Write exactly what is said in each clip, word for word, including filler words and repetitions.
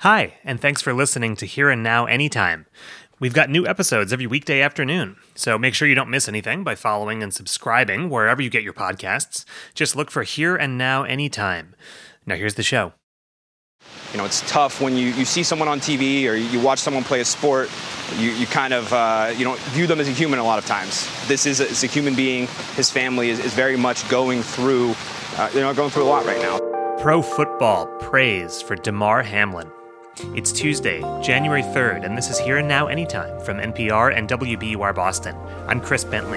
Hi, and thanks for listening to Here and Now Anytime. We've got new episodes every weekday afternoon, so make sure you don't miss anything by following and subscribing wherever you get your podcasts. Just look for Here and Now Anytime. Now here's the show. You know, it's tough when you, you see someone on T V or you watch someone play a sport, you, you kind of, uh, you don't view them as a human a lot of times. This is a, is a human being. His family is, is very much going through, uh, you know, going through a lot right now. Pro football praise for Damar Hamlin. It's Tuesday, January third, and this is Here and Now Anytime from N P R and W B U R Boston. I'm Chris Bentley.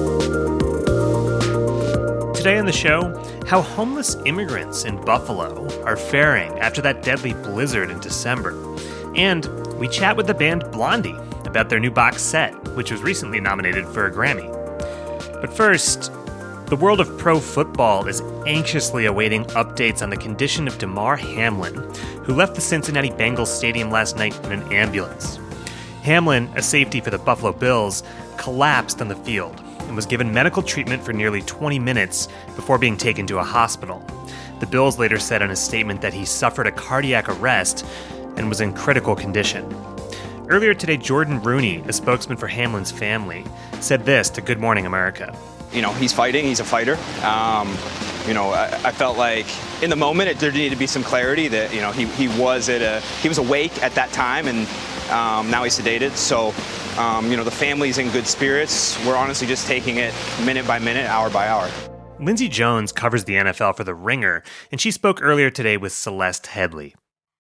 Today on the show, how homeless immigrants in Buffalo are faring after that deadly blizzard in December. And we chat with the band Blondie about their new box set, which was recently nominated for a Grammy. But first, the world of pro football is anxiously awaiting updates on the condition of Damar Hamlin, who left the Cincinnati Bengals stadium last night in an ambulance. Hamlin, a safety for the Buffalo Bills, collapsed on the field and was given medical treatment for nearly twenty minutes before being taken to a hospital. The Bills later said in a statement that he suffered a cardiac arrest and was in critical condition. Earlier today, Jordan Rooney, a spokesman for Hamlin's family, said this to Good Morning America. You know, he's fighting, he's a fighter. Um, you know, I, I felt like in the moment it, there needed to be some clarity that, you know, he, he was at a, he was awake at that time and um, now he's sedated. So, um, you know, the family's in good spirits. We're honestly just taking it minute by minute, hour by hour. Lindsey Jones covers the N F L for The Ringer, and she spoke earlier today with Celeste Headley.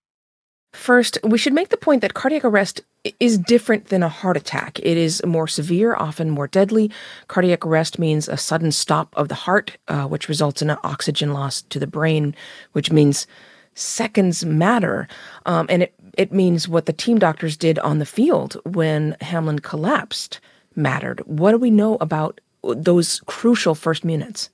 First, we should make the point that cardiac arrest is different than a heart attack. It is more severe, often more deadly. Cardiac arrest means a sudden stop of the heart, uh, which results in an oxygen loss to the brain, which means seconds matter. Um, and it, it means what the team doctors did on the field when Hamlin collapsed mattered. What do we know about those crucial first minutes?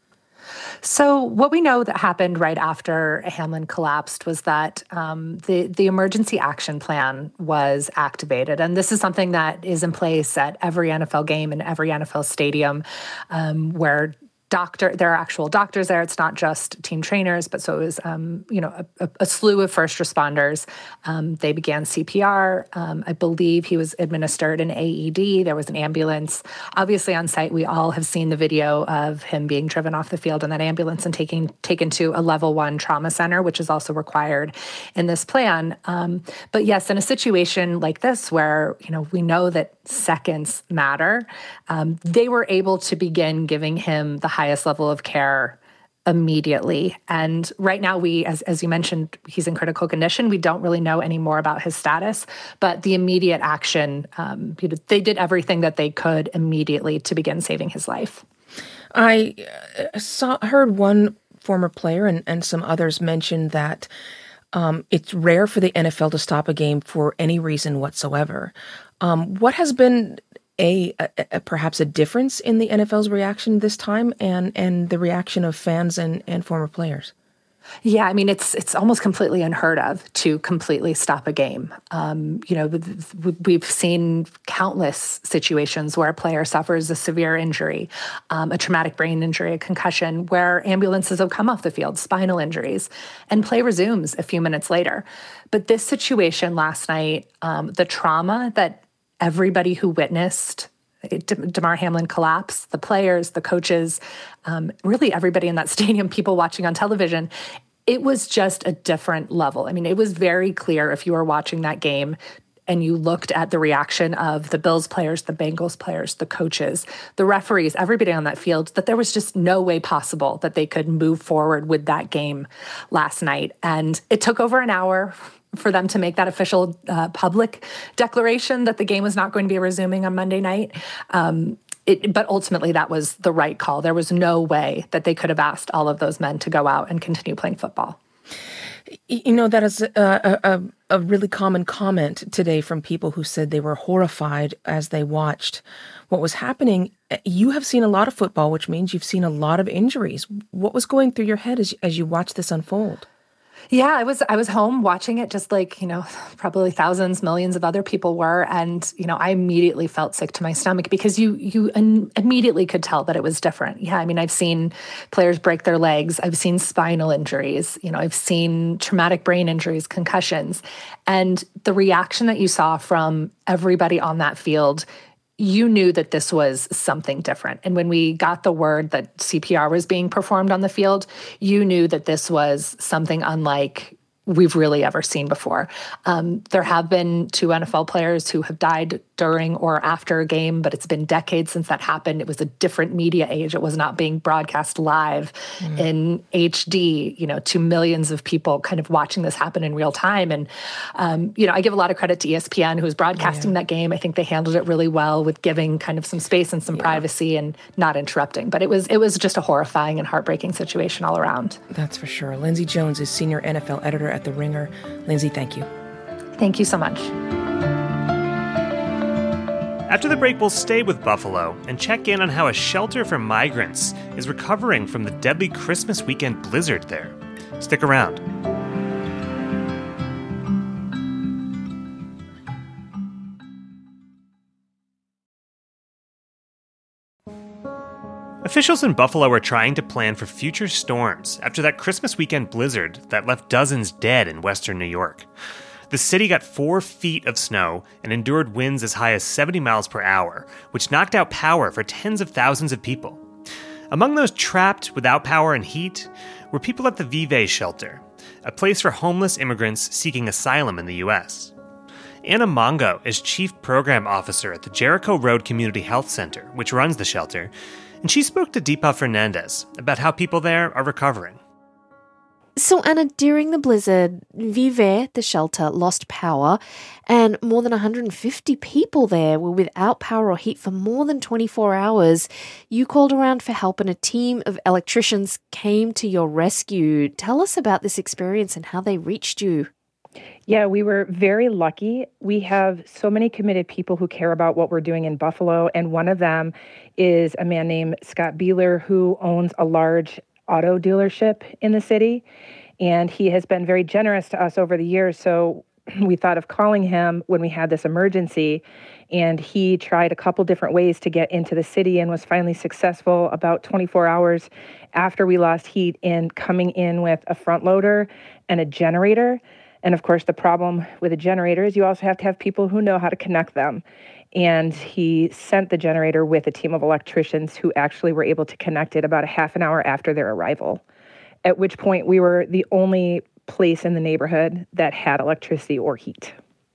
So what we know that happened right after Hamlin collapsed was that um, the, the emergency action plan was activated. And this is something that is in place at every N F L game and every N F L stadium um, where doctor, there are actual doctors there. It's not just team trainers, but so it was, um, you know, a, a slew of first responders. Um, they began C P R. Um, I believe he was administered an A E D. There was an ambulance. Obviously on site, we all have seen the video of him being driven off the field in that ambulance and taking, taken to a level one trauma center, which is also required in this plan. Um, but yes, in a situation like this where, you know, we know that seconds matter, um, they were able to begin giving him the highest level of care immediately. And right now, we, as as you mentioned, he's in critical condition. We don't really know any more about his status, but the immediate action, um, you know, they did everything that they could immediately to begin saving his life. I saw heard one former player and, and some others mention that um, it's rare for the N F L to stop a game for any reason whatsoever. Um, what has been A, a, a perhaps a difference in the N F L's reaction this time and, and the reaction of fans and, and former players? Yeah, I mean, it's it's almost completely unheard of to completely stop a game. Um, you know, we've seen countless situations where a player suffers a severe injury, um, a traumatic brain injury, a concussion, where ambulances have come off the field, spinal injuries, and play resumes a few minutes later. But this situation last night, um, the trauma that everybody who witnessed Damar Hamlin collapse, the players, the coaches, um, really everybody in that stadium, people watching on television, it was just a different level. I mean, it was very clear if you were watching that game and you looked at the reaction of the Bills players, the Bengals players, the coaches, the referees, everybody on that field, that there was just no way possible that they could move forward with that game last night. And it took over an hour for them to make that official uh, public declaration that the game was not going to be resuming on Monday night. Um, it, but ultimately, that was the right call. There was no way that they could have asked all of those men to go out and continue playing football. You know, that is a, a, a really common comment today from people who said they were horrified as they watched what was happening. You have seen a lot of football, which means you've seen a lot of injuries. What was going through your head as, as you watched this unfold? Yeah, I was I was home watching it just like, you know, probably thousands, millions of other people were. And, you know, I immediately felt sick to my stomach because you you in, immediately could tell that it was different. Yeah, I mean, I've seen players break their legs. I've seen spinal injuries. You know, I've seen traumatic brain injuries, concussions. And the reaction that you saw from everybody on that field, you knew that this was something different. And when we got the word that C P R was being performed on the field, you knew that this was something unlike we've really ever seen before. Um, there have been two N F L players who have died during or after a game, but it's been decades since that happened. It was a different media age. It was not being broadcast live mm. in H D, you know, to millions of people kind of watching this happen in real time. And, um, you know, I give a lot of credit to E S P N, who was broadcasting yeah. that game. I think they handled it really well with giving kind of some space and some yeah. privacy and not interrupting. But it was it was just a horrifying and heartbreaking situation all around. That's for sure. Lindsay Jones is senior N F L editor at The Ringer. Lindsay, thank you. Thank you so much. After the break, we'll stay with Buffalo and check in on how a shelter for migrants is recovering from the deadly Christmas weekend blizzard there. Stick around. Officials in Buffalo are trying to plan for future storms after that Christmas weekend blizzard that left dozens dead in western New York. The city got four feet of snow and endured winds as high as seventy miles per hour, which knocked out power for tens of thousands of people. Among those trapped without power and heat were people at the Vive shelter, a place for homeless immigrants seeking asylum in the U S. Anna Mongo is chief program officer at the Jericho Road Community Health Center, which runs the shelter, and she spoke to Deepa Fernandez about how people there are recovering. So, Anna, during the blizzard, Vive, the shelter, lost power, and more than one hundred fifty people there were without power or heat for more than twenty-four hours. You called around for help, and a team of electricians came to your rescue. Tell us about this experience and how they reached you. Yeah, we were very lucky. We have so many committed people who care about what we're doing in Buffalo, and one of them is a man named Scott Beeler, who owns a large auto dealership in the city, and he has been very generous to us over the years. So we thought of calling him when we had this emergency, and he tried a couple different ways to get into the city and was finally successful about twenty-four hours after we lost heat in coming in with a front loader and a generator. And of course, the problem with a generator is you also have to have people who know how to connect them. And he sent the generator with a team of electricians who actually were able to connect it about a half an hour after their arrival, at which point we were the only place in the neighborhood that had electricity or heat.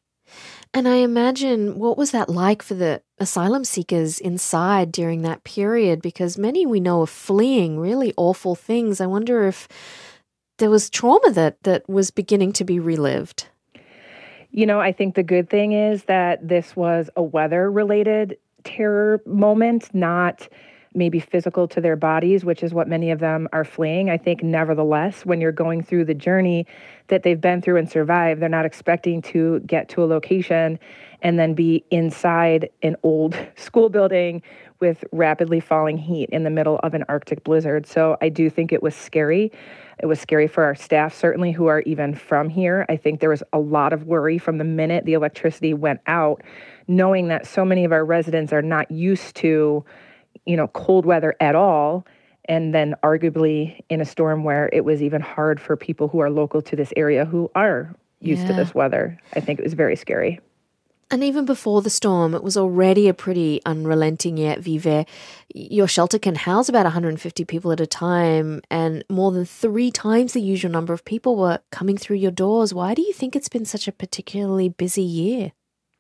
And I imagine, what was that like for the asylum seekers inside during that period? Because many we know are fleeing really awful things. I wonder if there was trauma that, that was beginning to be relived. You know, I think the good thing is that this was a weather-related terror moment, not maybe physical to their bodies, which is what many of them are fleeing. I think nevertheless, when you're going through the journey that they've been through and survived, they're not expecting to get to a location and then be inside an old school building with rapidly falling heat in the middle of an Arctic blizzard. So I do think it was scary. It was scary for our staff, certainly, who are even from here. I think there was a lot of worry from the minute the electricity went out, knowing that so many of our residents are not used to, you know, cold weather at all. And then arguably in a storm where it was even hard for people who are local to this area who are used yeah. to this weather. I think it was very scary. And even before the storm, it was already a pretty unrelenting year at Vive. Your shelter can house about one hundred fifty people at a time, and more than three times the usual number of people were coming through your doors. Why do you think it's been such a particularly busy year?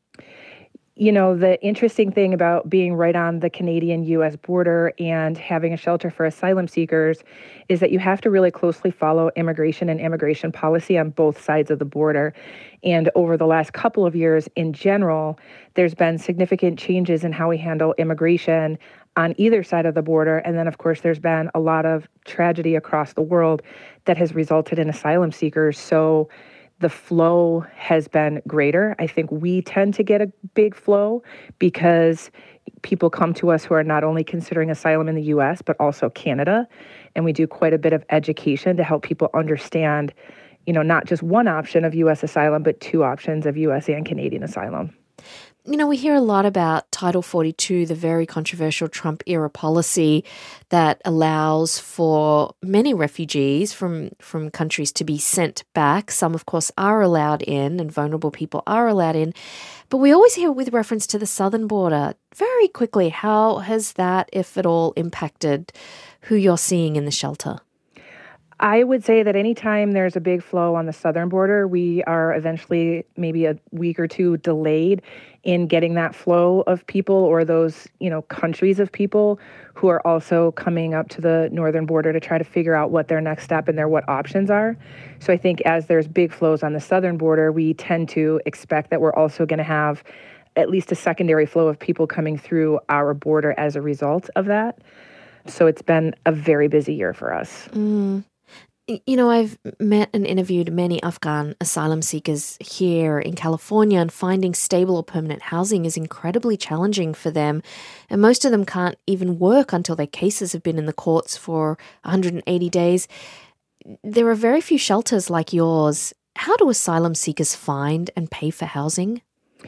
You know, the interesting thing about being right on the Canadian-U S border and having a shelter for asylum seekers is that you have to really closely follow immigration and immigration policy on both sides of the border. And over the last couple of years, in general, there's been significant changes in how we handle immigration on either side of the border. And then, of course, there's been a lot of tragedy across the world that has resulted in asylum seekers. So the flow has been greater. I think we tend to get a big flow because people come to us who are not only considering asylum in the U S, but also Canada. And we do quite a bit of education to help people understand, you know, not just one option of U S asylum, but two options of U S and Canadian asylum. You know, we hear a lot about Title forty-two, the very controversial Trump-era policy that allows for many refugees from, from countries to be sent back. Some, of course, are allowed in, and vulnerable people are allowed in. But we always hear with reference to the southern border. Very quickly, how has that, if at all, impacted who you're seeing in the shelter? I would say that anytime there's a big flow on the southern border, we are eventually maybe a week or two delayed in getting that flow of people, or those, you know, countries of people who are also coming up to the northern border to try to figure out what their next step and their what options are. So I think as there's big flows on the southern border, we tend to expect that we're also going to have at least a secondary flow of people coming through our border as a result of that. So it's been a very busy year for us. Mm. You know, I've met and interviewed many Afghan asylum seekers here in California, and finding stable or permanent housing is incredibly challenging for them. And most of them can't even work until their cases have been in the courts for one hundred eighty days. There are very few shelters like yours. How do asylum seekers find and pay for housing?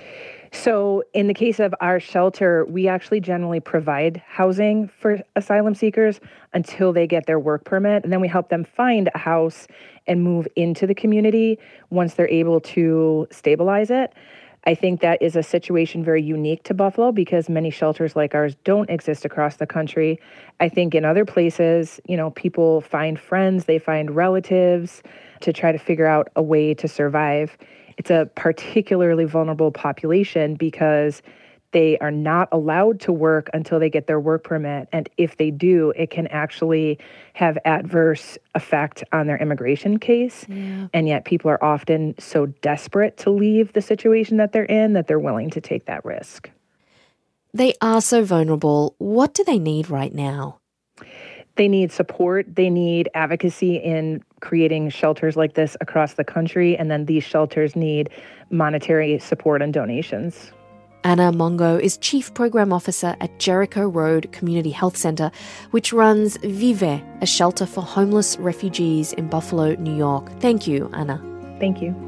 So in the case of our shelter, we actually generally provide housing for asylum seekers until they get their work permit. And then we help them find a house and move into the community once they're able to stabilize it. I think that is a situation very unique to Buffalo because many shelters like ours don't exist across the country. I think in other places, you know, people find friends, they find relatives to try to figure out a way to survive. It's a particularly vulnerable population because they are not allowed to work until they get their work permit. And if they do, it can actually have adverse effect on their immigration case. Yeah. And yet people are often so desperate to leave the situation that they're in that they're willing to take that risk. They are so vulnerable. What do they need right now? They need support. They need advocacy in creating shelters like this across the country. And then these shelters need monetary support and donations. Anna Mongo is Chief Program Officer at Jericho Road Community Health Center, which runs Vive, a shelter for homeless refugees in Buffalo, New York. Thank you, Anna. Thank you.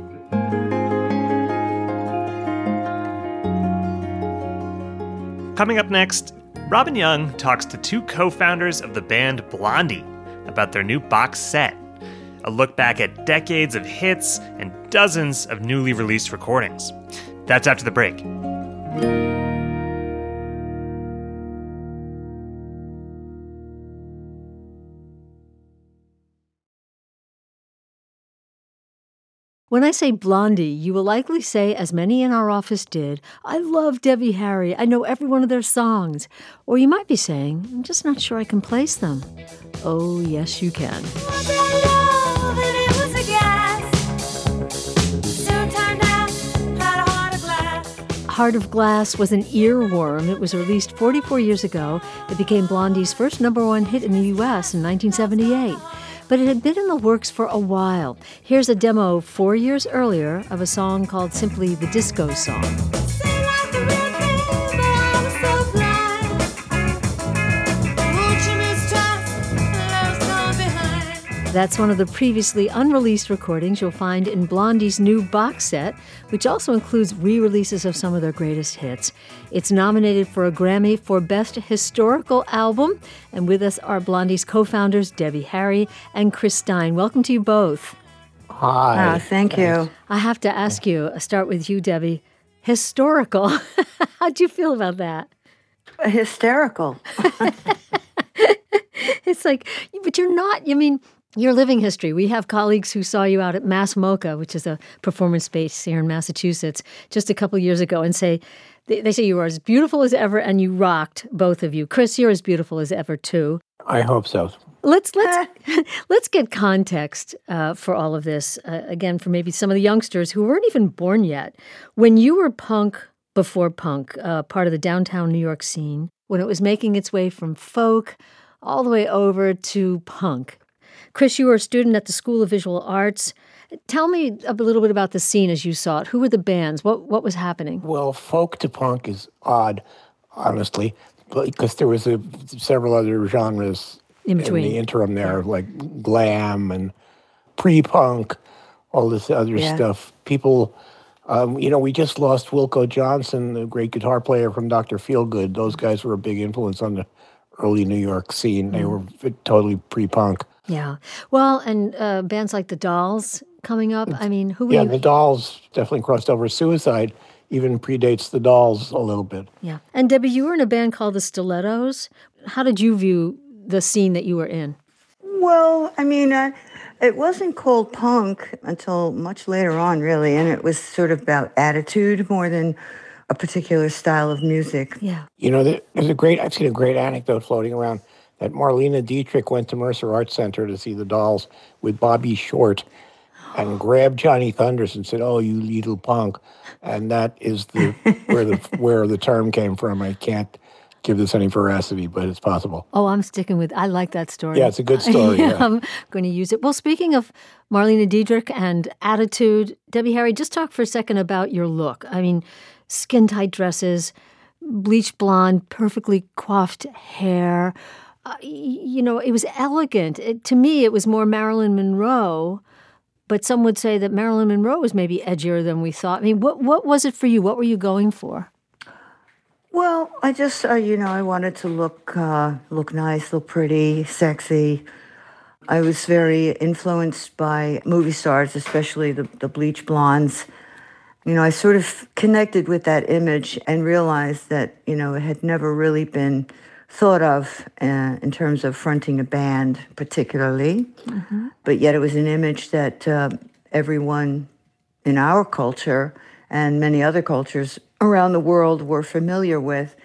Coming up next, Robin Young talks to two co-founders of the band Blondie about their new box set, a look back at decades of hits and dozens of newly released recordings. That's after the break. When I say Blondie, you will likely say, as many in our office did, I love Debbie Harry. I know every one of their songs. Or you might be saying, I'm just not sure I can place them. Oh, yes, you can. Heart of Glass was an earworm. It was released forty-four years ago. It became Blondie's first number one hit in the U S in nineteen seventy-eight. But it had been in the works for a while. Here's a demo four years earlier of a song called simply The Disco Song. That's one of the previously unreleased recordings you'll find in Blondie's new box set, which also includes re-releases of some of their greatest hits. It's nominated for a Grammy for Best Historical Album. And with us are Blondie's co-founders, Debbie Harry and Chris Stein. Welcome to you both. Hi. Oh, thank you. I have to ask you, I'll start with you, Debbie. Historical. How'd you feel about that? Hysterical. It's like, but you're not, I mean, you're living history. We have colleagues who saw you out at Mass MoCA, which is a performance space here in Massachusetts, just a couple years ago, and say, they, they say you were as beautiful as ever, and you rocked, both of you. Chris, you're as beautiful as ever, too. I hope so. Let's let's let's get context uh, for all of this. Uh, again, for maybe some of the youngsters who weren't even born yet. When you were punk before punk, uh, part of the downtown New York scene, when it was making its way from folk all the way over to punk. Chris, you were a student at the School of Visual Arts. Tell me a little bit about the scene as you saw it. Who were the bands? What what was happening? Well, folk to punk is odd, honestly, because there was a, several other genres in between, in the interim there, like glam and pre-punk, all this other Yeah. stuff. People, um, you know, we just lost Wilco Johnson, the great guitar player from Doctor Feelgood. Those guys were a big influence on the early New York scene. They were totally pre-punk. Yeah. Well, and uh, bands like the Dolls coming up. I mean, who were Yeah, you? the Dolls definitely crossed over. Suicide even predates the Dolls a little bit. Yeah. And Debbie, you were in a band called the Stilettos. How did you view the scene that you were in? Well, I mean, uh, it wasn't called punk until much later on, really, and it was sort of about attitude more than a particular style of music. Yeah. You know, there- there's a great, I've seen a great anecdote floating around that Marlena Dietrich went to Mercer Arts Center to see the Dolls with Bobby Short and grabbed Johnny Thunders and said, "Oh, you little punk." And that is the where the where the term came from. I can't give this any veracity, but it's possible. Oh, I'm sticking with. I like that story. Yeah, it's a good story. Yeah, Yeah. I'm going to use it. Well, speaking of Marlena Dietrich and attitude, Debbie Harry, just talk for a second about your look. I mean, skin tight dresses, bleached blonde, perfectly coiffed hair. Uh, y- you know, it was elegant. It, to me, it was more Marilyn Monroe. But some would say that Marilyn Monroe was maybe edgier than we thought. I mean, what what was it for you? What were you going for? Well, I just, uh, you know, I wanted to look uh, look nice, look pretty, sexy. I was very influenced by movie stars, especially the, the bleach blondes. You know, I sort of connected with that image and realized that, you know, it had never really been thought of uh, in terms of fronting a band particularly. Mm-hmm. But yet it was an image that uh, everyone in our culture and many other cultures around the world were familiar with.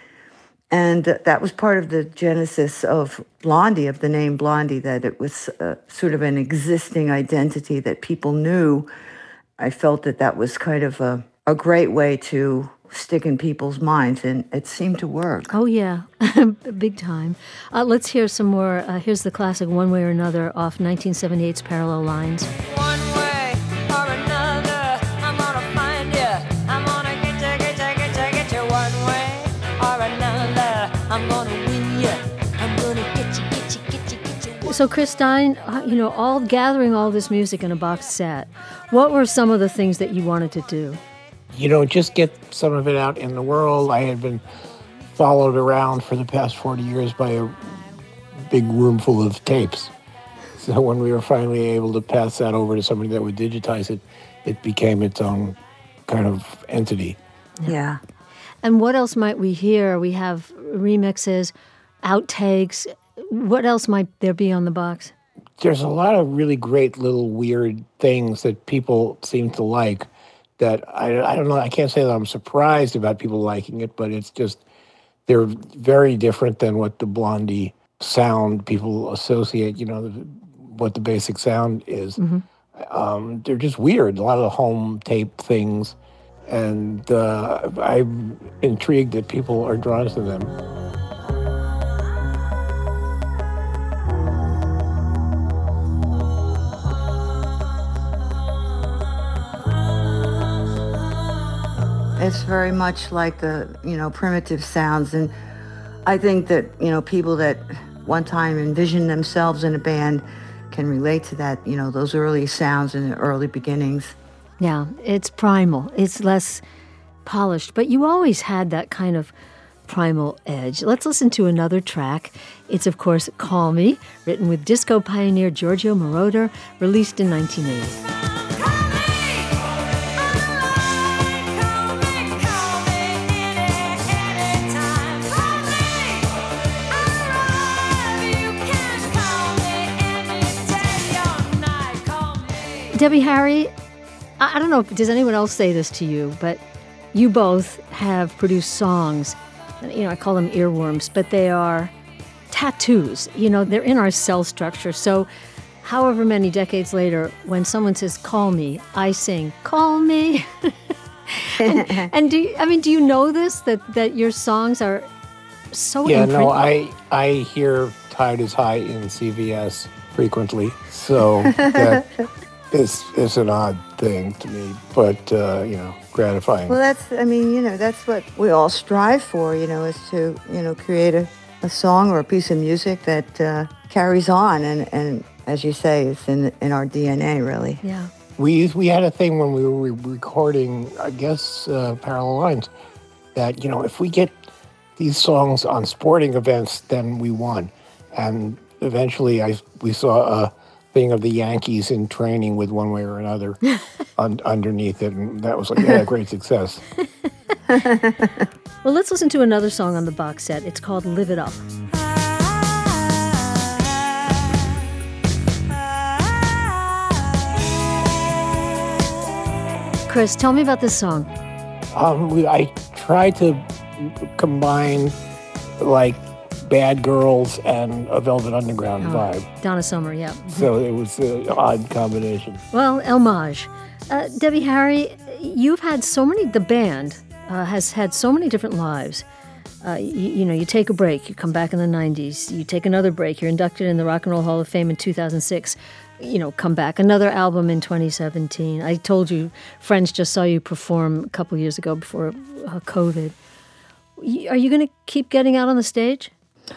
And uh, that was part of the genesis of Blondie, of the name Blondie, that it was uh, sort of an existing identity that people knew. I felt that that was kind of a, a great way to stick in people's minds, and it seemed to work. Oh, yeah. Big time. Uh, let's hear some more. Uh, here's the classic One Way or Another off nineteen seventy-eight's Parallel Lines. One way or another, I'm gonna find you. I'm gonna get you, get you, get you, get you. One way or another, I'm gonna win you. I'm gonna get you, get you, get you, get you. So, Chris Stein, uh, you know, all gathering all this music in a box set, what were some of the things that you wanted to do? You know, just get some of it out in the world. I had been followed around for the past forty years by a big room full of tapes. So when we were finally able to pass that over to somebody that would digitize it, it became its own kind of entity. Yeah. And what else might we hear? We have remixes, outtakes. What else might there be on the box? There's a lot of really great little weird things that people seem to like that I, I don't know, I can't say that I'm surprised about people liking it, but it's just, they're very different than what the Blondie sound people associate, you know, the, what the basic sound is. Mm-hmm. Um, they're just weird, a lot of the home tape things, and uh, I'm intrigued that people are drawn to them. It's very much like the, you know, primitive sounds. And I think that, you know, people that one time envisioned themselves in a band can relate to that, you know, those early sounds and the early beginnings. Yeah, it's primal. It's less polished, but you always had that kind of primal edge. Let's listen to another track. It's, of course, Call Me, written with disco pioneer Giorgio Moroder, released in nineteen eighty. Debbie Harry, I I don't know, if does anyone else say this to you, but you both have produced songs, you know, I call them earworms, but they are tattoos. You know, they're in our cell structure. So however many decades later, when someone says, call me, I sing, call me. and, and do you, I mean, do you know this, that, that your songs are so Yeah, imprinted? no, I, I hear Tide is High in C V S frequently, so that is, is an odd thing to me, but, uh, you know, gratifying. Well, that's, I mean, you know, that's what we all strive for, you know, is to, you know, create a, a song or a piece of music that uh, carries on. And, and as you say, it's in, in our D N A, really. Yeah. We we had a thing when we were recording, I guess, uh, Parallel Lines, that, you know, if we get these songs on sporting events, then we won. And eventually I we saw a thing of the Yankees in training with One Way or Another un- underneath it, and that was like, yeah, great success. Well, let's listen to another song on the box set. It's called Live It Up. Chris, tell me about this song. Um, we, I tried to combine, like, Bad Girls and a Velvet Underground Oh, vibe. Donna Summer, yeah. So it was an odd combination. Well, homage. Uh, Debbie Harry, you've had so many, the band uh, has had so many different lives. Uh, you, you know, you take a break, you come back in the nineties, you take another break, you're inducted in the Rock and Roll Hall of Fame in two thousand six, you know, come back, another album in twenty seventeen. I told you, friends just saw you perform a couple years ago before uh, COVID. Are you going to keep getting out on the stage?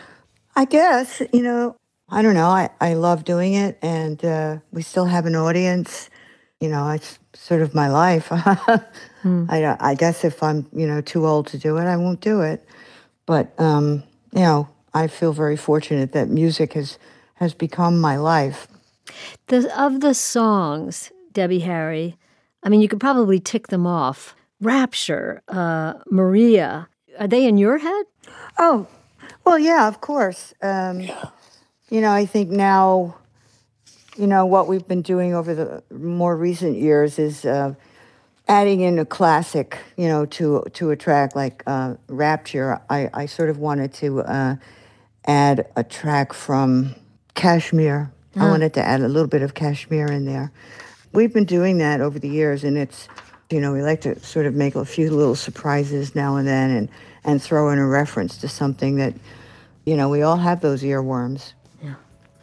I guess, you know, I don't know. I, I love doing it, and uh, we still have an audience. You know, it's sort of my life. hmm. I, I guess if I'm, you know, too old to do it, I won't do it. But, um, you know, I feel very fortunate that music has, has become my life. The, of the songs, Debbie Harry, I mean, you could probably tick them off. Rapture, uh, Maria, are they in your head? Oh, well, yeah, of course. Um, yeah. You know, I think now, you know, what we've been doing over the more recent years is uh, adding in a classic, you know, to to a track like uh, Rapture. I, I sort of wanted to uh, add a track from Kashmir. Huh. I wanted to add a little bit of Kashmir in there. We've been doing that over the years, and it's, you know, we like to sort of make a few little surprises now and then and, and throw in a reference to something that, you know, we all have those earworms. Yeah.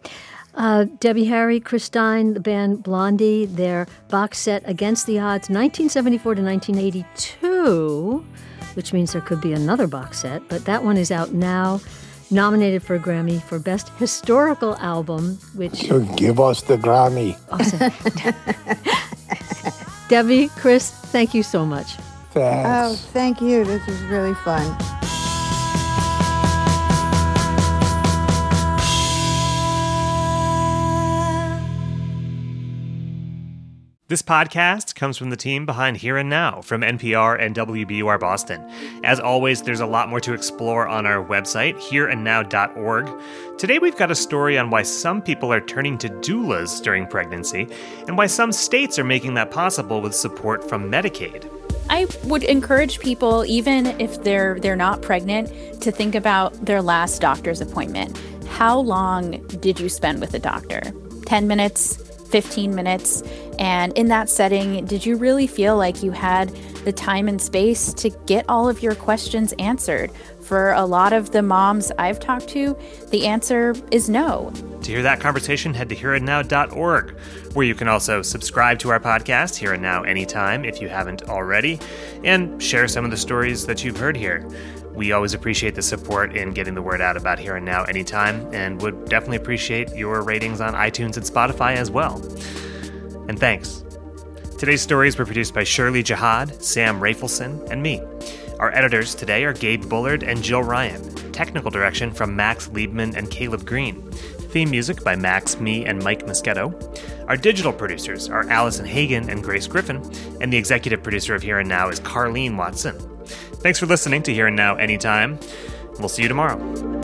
Uh, Debbie Harry, Chris Stein, the band Blondie, their box set Against the Odds, nineteen seventy-four to nineteen eighty-two, which means there could be another box set, but that one is out now, nominated for a Grammy for Best Historical Album, which... So give us the Grammy. Oh, Debbie, Chris, thank you so much. Thanks. Oh, thank you. This was really fun. This podcast comes from the team behind Here and Now from N P R and W B U R Boston. As always, there's a lot more to explore on our website, here and now dot org. Today we've got a story on why some people are turning to doulas during pregnancy and why some states are making that possible with support from Medicaid. I would encourage people, even if they're they're not pregnant, to think about their last doctor's appointment. How long did you spend with a doctor? ten minutes? fifteen minutes? And in that setting, did you really feel like you had the time and space to get all of your questions answered? For a lot of the moms I've talked to, the answer is no. To hear that conversation, head to here and now dot org, where you can also subscribe to our podcast, Here and Now Anytime, if you haven't already, and share some of the stories that you've heard here. We always appreciate the support in getting the word out about Here and Now Anytime, and would definitely appreciate your ratings on iTunes and Spotify as well. And thanks. Today's stories were produced by Shirley Jihad, Sam Rafelson, and me. Our editors today are Gabe Bullard and Jill Ryan. Technical direction from Max Liebman and Caleb Green. Theme music by Max, me, and Mike Moschetto. Our digital producers are Allison Hagen and Grace Griffin, and the executive producer of Here and Now is Carlene Watson. Thanks for listening to Here and Now Anytime. We'll see you tomorrow.